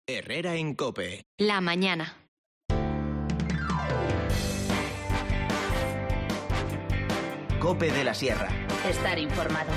Herrera en COPE. La mañana. COPE de la Sierra. Estar informado.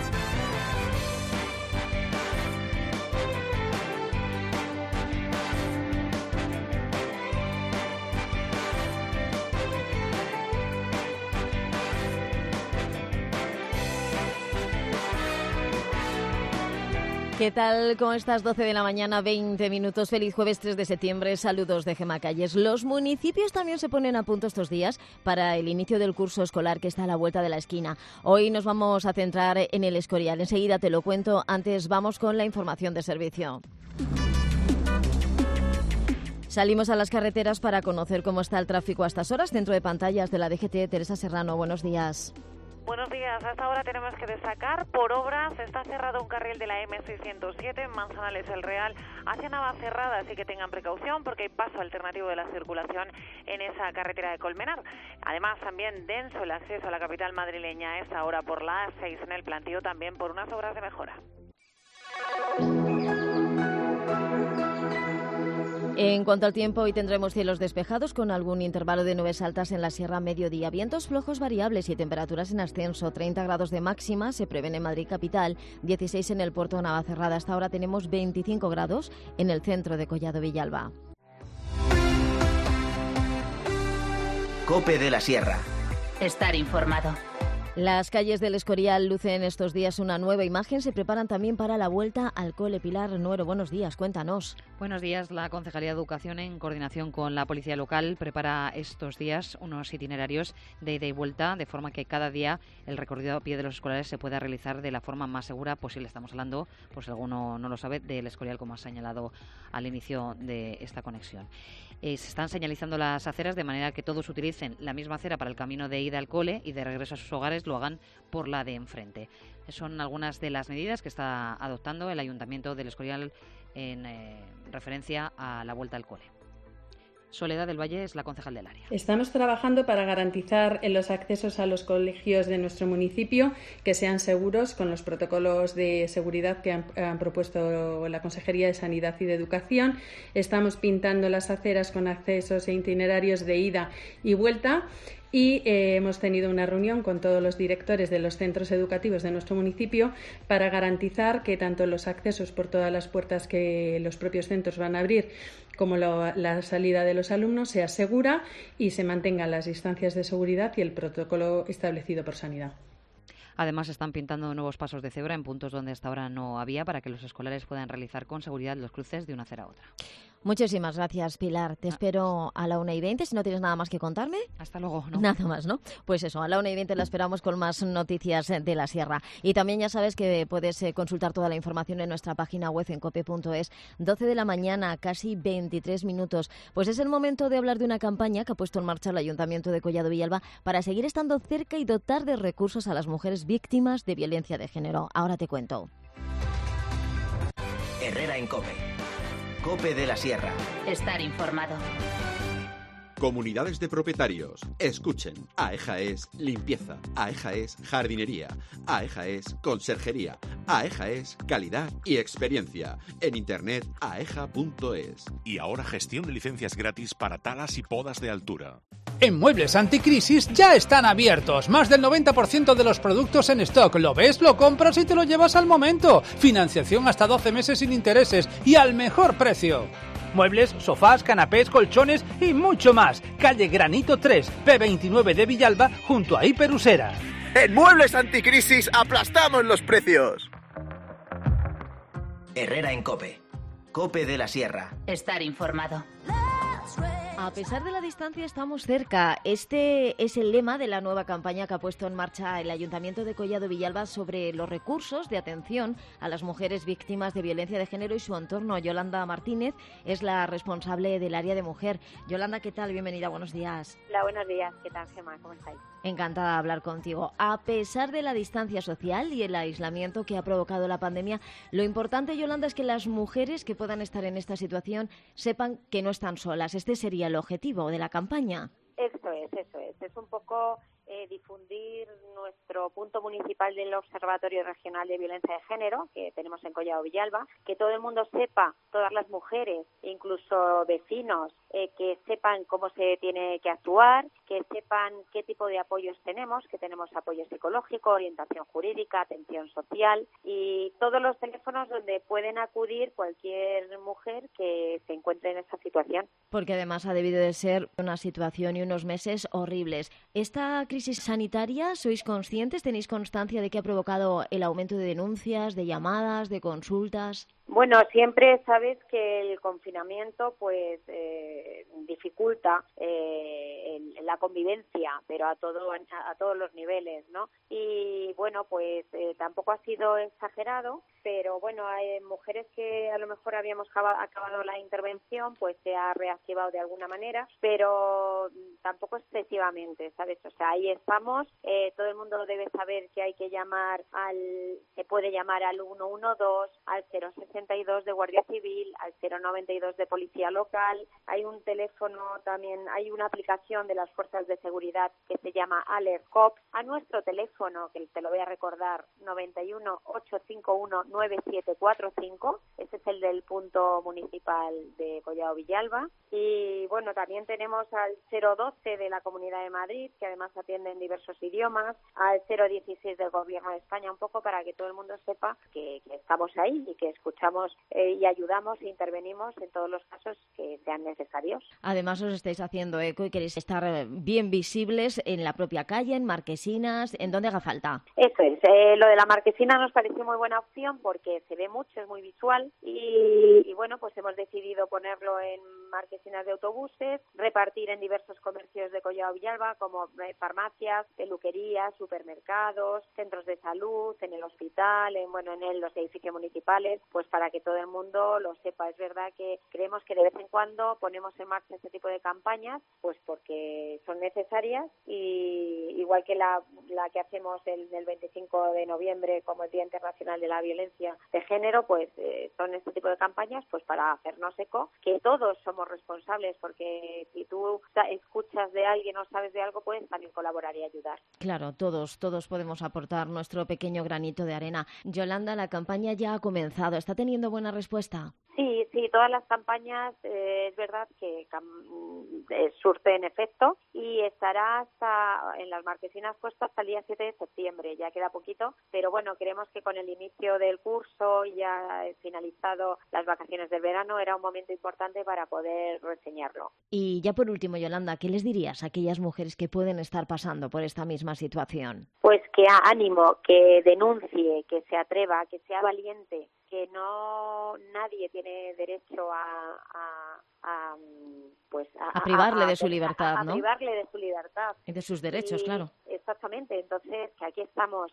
¿Qué tal? ¿Cómo estás? 12 de la mañana, 20 minutos. Feliz jueves 3 de septiembre. Saludos de Gemma Calles. Los municipios también se ponen a punto estos días para el inicio del curso escolar que está a la vuelta de la esquina. Hoy nos vamos a centrar en el Escorial. Enseguida te lo cuento. Antes vamos con la información de servicio. Salimos a las carreteras para conocer cómo está el tráfico a estas horas. Dentro de pantallas de la DGT, Teresa Serrano, buenos días. Buenos días. Hasta ahora tenemos que destacar, por obras, está cerrado un carril de la M607 en Manzanales El Real hacia Navacerrada, así que tengan precaución porque hay paso alternativo de la circulación en esa carretera de Colmenar. Además, también denso el acceso a la capital madrileña a esta hora por la A6 en el plantío, también por unas obras de mejora. En cuanto al tiempo, hoy tendremos cielos despejados con algún intervalo de nubes altas en la sierra a mediodía, vientos flojos variables y temperaturas en ascenso. 30 grados de máxima se prevén en Madrid capital, 16 en el puerto de Navacerrada. Hasta ahora tenemos 25 grados en el centro de Collado Villalba. COPE de la Sierra. Estar informado. Las calles del Escorial lucen estos días una nueva imagen. Se preparan también para la vuelta al cole. Pilar Nuero, buenos días, cuéntanos. Buenos días. La Concejalía de Educación, en coordinación con la Policía Local, prepara estos días unos itinerarios de ida y vuelta, de forma que cada día el recorrido a pie de los escolares se pueda realizar de la forma más segura posible. Estamos hablando, por si alguno no lo sabe, del Escorial, como ha señalado al inicio de esta conexión. Se están señalizando las aceras de manera que todos utilicen la misma acera para el camino de ida al cole y de regreso a sus hogares lo hagan por la de enfrente. Son algunas de las medidas que está adoptando el Ayuntamiento del Escorial en referencia a la vuelta al cole. Soledad del Valle es la concejal del área. Estamos trabajando para garantizar los accesos a los colegios de nuestro municipio que sean seguros con los protocolos de seguridad que han propuesto la Consejería de Sanidad y de Educación. Estamos pintando las aceras con accesos e itinerarios de ida y vuelta. Y hemos tenido una reunión con todos los directores de los centros educativos de nuestro municipio para garantizar que tanto los accesos por todas las puertas que los propios centros van a abrir como la salida de los alumnos sea segura y se mantengan las distancias de seguridad y el protocolo establecido por Sanidad. Además, están pintando nuevos pasos de cebra en puntos donde hasta ahora no había para que los escolares puedan realizar con seguridad los cruces de una acera a otra. Muchísimas gracias, Pilar. Te espero a la 1:20. Si no tienes nada más que contarme. Hasta luego. ¿No? Nada más, ¿no? Pues eso, a la 1:20 la esperamos con más noticias de la Sierra. Y también ya sabes que puedes consultar toda la información en nuestra página web en cope.es. 12 de la mañana, casi 23 minutos. Pues es el momento de hablar de una campaña que ha puesto en marcha el Ayuntamiento de Collado Villalba para seguir estando cerca y dotar de recursos a las mujeres víctimas de violencia de género. Ahora te cuento. Herrera en COPE. COPE de la Sierra. Estar informado. Comunidades de propietarios. Escuchen. AEJA es limpieza. AEJA es jardinería. AEJA es conserjería. AEJA es calidad y experiencia. En internet aeja.es. Y ahora gestión de licencias gratis para talas y podas de altura. En Muebles Anticrisis ya están abiertos. Más del 90% de los productos en stock. Lo ves, lo compras y te lo llevas al momento. Financiación hasta 12 meses sin intereses y al mejor precio. Muebles, sofás, canapés, colchones y mucho más. Calle Granito 3, P29 de Villalba, junto a Hiperusera. En Muebles Anticrisis aplastamos los precios. Herrera en COPE. COPE de la Sierra. Estar informado. A pesar de la distancia, estamos cerca. Este es el lema de la nueva campaña que ha puesto en marcha el Ayuntamiento de Collado Villalba sobre los recursos de atención a las mujeres víctimas de violencia de género y su entorno. Yolanda Martínez es la responsable del área de mujer. Yolanda, ¿qué tal? Bienvenida, buenos días. Hola, buenos días. ¿Qué tal, Gemma? ¿Cómo estáis? Encantada de hablar contigo. A pesar de la distancia social y el aislamiento que ha provocado la pandemia, lo importante, Yolanda, es que las mujeres que puedan estar en esta situación sepan que no están solas. Este sería el objetivo de la campaña. Eso es. Es un poco difundir nuestro punto municipal del Observatorio Regional de Violencia de Género, que tenemos en Collado Villalba, que todo el mundo sepa, todas las mujeres, incluso vecinos, que sepan cómo se tiene que actuar, que sepan qué tipo de apoyos tenemos, que tenemos apoyo psicológico, orientación jurídica, atención social y todos los teléfonos donde pueden acudir cualquier mujer que se encuentre en esa situación. Porque además ha debido de ser una situación y unos meses horribles. ¿Esta crisis sanitaria, sois conscientes, tenéis constancia de que ha provocado el aumento de denuncias, de llamadas, de consultas? Bueno, siempre sabes que el confinamiento pues dificulta la convivencia, pero a todos los niveles, ¿no? Y bueno, pues tampoco ha sido exagerado, pero bueno, hay mujeres que a lo mejor habíamos acabado la intervención, pues se ha reactivado de alguna manera, pero tampoco excesivamente, ¿sabes? O sea, ahí estamos, todo el mundo debe saber que hay que llamar se puede llamar al 112, al 062 de Guardia Civil, al 092 de Policía Local, hay un teléfono también, hay una aplicación de las fuerzas de seguridad que se llama Alert Cops, a nuestro teléfono, que te lo voy a recordar, 91 851 9745, ese es el del punto municipal de Collado Villalba, y bueno, también tenemos al 012 de la Comunidad de Madrid, que además atiende en diversos idiomas, al 016 del Gobierno de España, un poco para que todo el mundo sepa que estamos ahí y que escuchamos y ayudamos e intervenimos en todos los casos que sean necesarios. Además os estáis haciendo eco y queréis estar bien visibles en la propia calle, en marquesinas, en donde haga falta. Eso es, lo de la marquesina nos pareció muy buena opción porque se ve mucho, es muy visual y bueno, pues hemos decidido ponerlo en marquesinas de autobuses, repartir en diversos comercios de Collado Villalba como farmacias, peluquerías, supermercados, centros de salud, en el hospital, en los edificios municipales, pues para que todo el mundo lo sepa. Es verdad que creemos que de vez en cuando ponemos en marcha este tipo de campañas, pues porque son necesarias y igual que la que hacemos el 25 de noviembre como el Día Internacional de la Violencia de Género, pues son este tipo de campañas pues para hacernos eco, que todos somos responsables, porque si tú escuchas de alguien o sabes de algo, puedes también colaborar y ayudar. Claro, todos podemos aportar nuestro pequeño granito de arena. Yolanda, la campaña ya ha comenzado. ¿Está teniendo buena respuesta? Sí, todas las campañas es verdad que surten efecto y estará hasta en las marquesinas puesto hasta el día 7 de septiembre, ya queda poquito, pero bueno, creemos que con el inicio del curso y ya finalizado las vacaciones del verano era un momento importante para poder reseñarlo. Y ya por último, Yolanda, ¿qué les dirías a aquellas mujeres que pueden estar pasando por esta misma situación? Pues que ánimo, que denuncie, que se atreva, que sea valiente, que nadie tiene derecho a privarle de su libertad, ¿no? A privarle de su libertad. Y de sus derechos, claro. Exactamente, entonces que aquí estamos,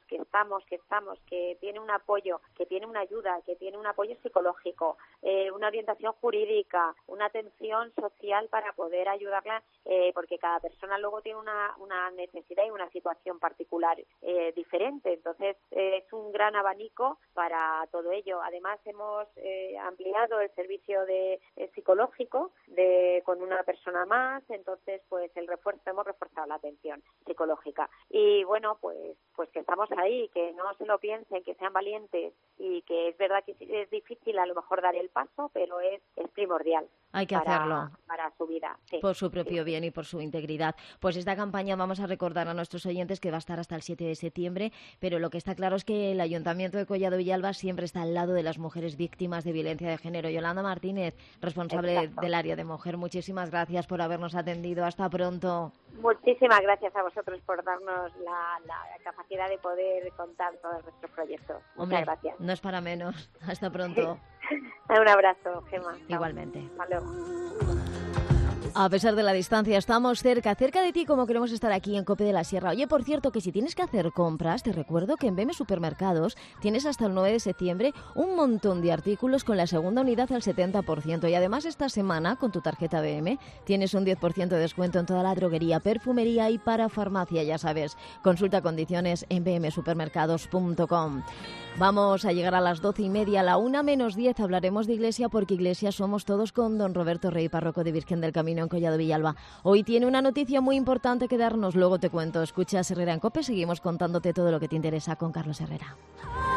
que tiene un apoyo, que tiene una ayuda, que tiene un apoyo psicológico, una orientación jurídica, una atención social para poder ayudarla, porque cada persona luego tiene una necesidad y una situación particular diferente, entonces es un gran abanico para todo ello. Además hemos ampliado el servicio de psicológico con una persona más, entonces pues hemos reforzado la atención psicológica. Y bueno, pues que estamos ahí, que no se lo piensen, que sean valientes y que es verdad que es difícil a lo mejor dar el paso, pero es primordial. Hay que hacerlo. Para su vida. Sí. Por su propio bien y por su integridad. Pues esta campaña vamos a recordar a nuestros oyentes que va a estar hasta el 7 de septiembre, pero lo que está claro es que el Ayuntamiento de Collado Villalba siempre está al lado de las mujeres víctimas de violencia de género. Yolanda Martínez, responsable del área de mujer, muchísimas gracias por habernos atendido. Hasta pronto. Muchísimas gracias a vosotros por darnos la capacidad de poder contar todos nuestros proyectos. Hombre, muchas gracias. No es para menos. Hasta pronto. Un abrazo, Gemma. Igualmente. Hasta luego. A pesar de la distancia, estamos cerca de ti como queremos estar aquí en COPE de la Sierra. Oye, por cierto, que si tienes que hacer compras, te recuerdo que en BM Supermercados tienes hasta el 9 de septiembre un montón de artículos con la segunda unidad al 70%. Y además esta semana, con tu tarjeta BM, tienes un 10% de descuento en toda la droguería, perfumería y para farmacia, ya sabes. Consulta condiciones en bmsupermercados.com. Vamos a llegar a las 12:30, a la 1 menos 10 hablaremos de Iglesia, porque Iglesia somos todos con don Roberto Rey, párroco de Virgen del Camino Unión Collado Villalba. Hoy tiene una noticia muy importante que darnos, luego te cuento. Escuchas Herrera en COPE, seguimos contándote todo lo que te interesa con Carlos Herrera.